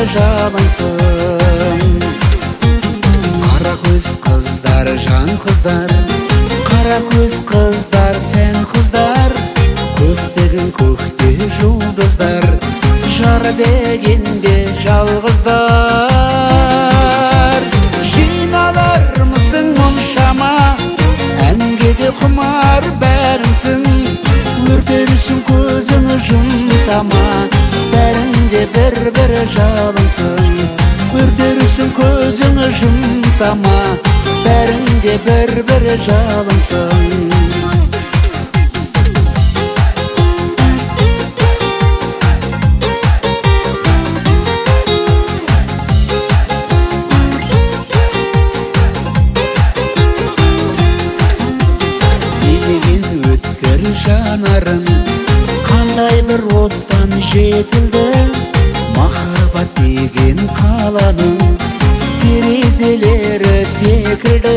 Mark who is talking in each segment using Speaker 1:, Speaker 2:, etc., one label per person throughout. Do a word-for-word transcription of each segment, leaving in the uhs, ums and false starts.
Speaker 1: жалынсың. Қара көз қыздар, жан қыздар, қара көз қыздар, сен қыздар, көктеген көкте жұлдыздар, жар дегенде жалғыздар. Жиналармысың мұншама, әнге де құмар бәріңсің, өртерсің көзіңі жұмсама, бәріңде бір-бір жалынсың. Өртерсің көзіңі жұмсама, бәріңде бір-бір жалынсың. Жанарың қандай бір оттан жетілді, махаббат деген қаланың терезелері секілді.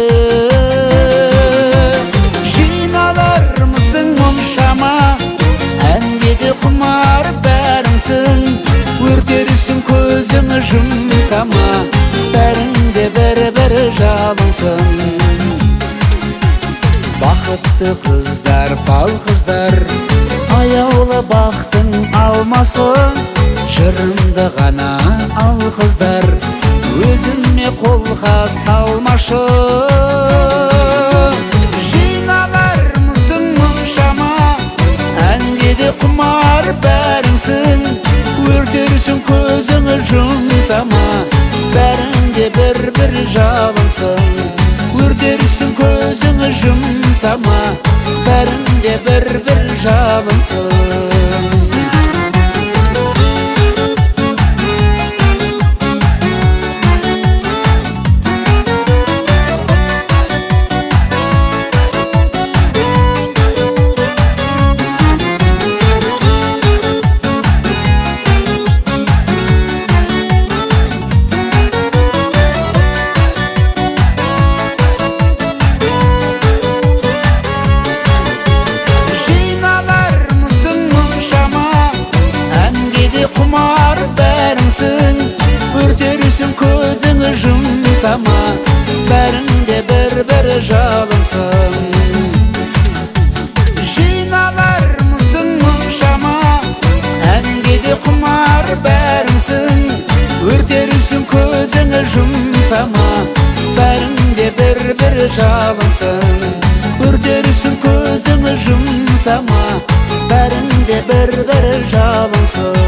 Speaker 1: Жиналармысың мұншама, әнге де құмар бәріңсің, өртерсің көзіңі жұмсама, бәріңде бір-бір жалынсың. Бақытты қыздар, бал қыздар, аяулы бақтың алмасы, жырымды ғана ал қыздар, өзіме қолға салмашы. Жиналармысың мұншама, әнге де құмар бәріңсің, өртерсің көзіңі жұмсама, бәріңде бір-бір жалынсың. Өртерсің көзіңі жұмсама, бәріңде бір-бір жалынсың. Құмар бәріңсің, өртерсің көзіңі жұмсама, бәріңде бір-бір жалынсың. Жиналармысың мұншама, әнге де құмар бәріңсің, өртерсің көзіңі жұмсама, бәріңде бір-бір жалынсың. Өртерсің көзіңі жұмсама, бәріңде бір-бір жалынсың.